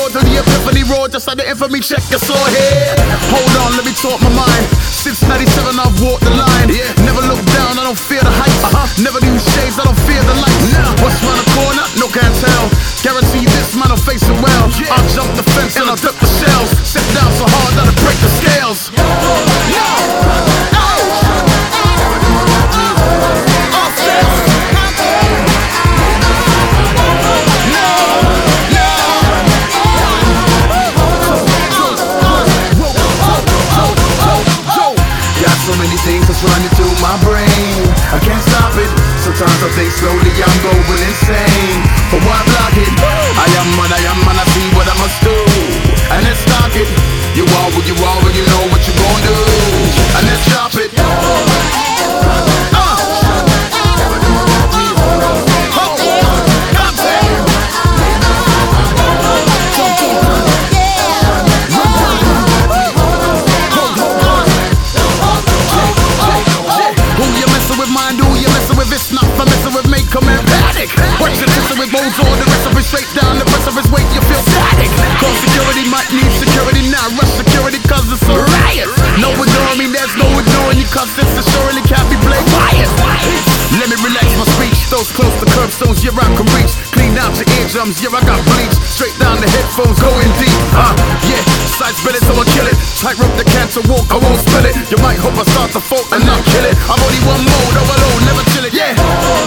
road to the epiphany road, just like the infamy check your saw here. Hold on, let me talk my mind. Since 97 I've walked the line. Never look down, I don't fear the heights. Never use shades, I don't fear the lights. What's round the corner? No can't tell. Guarantee this man will face it well. I'll jump the fence and I'll duck the shells. Sit down so hard that'll break the scales. So many things that's running through my brain, I can't stop it. Sometimes I think slowly I'm going insane. But why block it? I am what I am and I see what I must do. And let's stop it. You are what you are and you know what you gon' do. And let's drop it. It's not for messing with make a man panic. Watch it messing with modes on the rest of it straight down the rest of his weight, you feel static. Call security, might need security now. Rush security cause it's a riot. No ignoring me, there's no ignoring you cause this assuredly can't be played quiet. Let me relax my speech, those close to curbstones, yeah I can reach. Clean out your eardrums, yeah I got bleach. Straight down the headphones, going deep, yeah. Sides better so I kill it. Tight rope the cancer walk, I won't spill it. You might hope I start to fault and not kill it. I'm only one mode, overload, never chill it, yeah.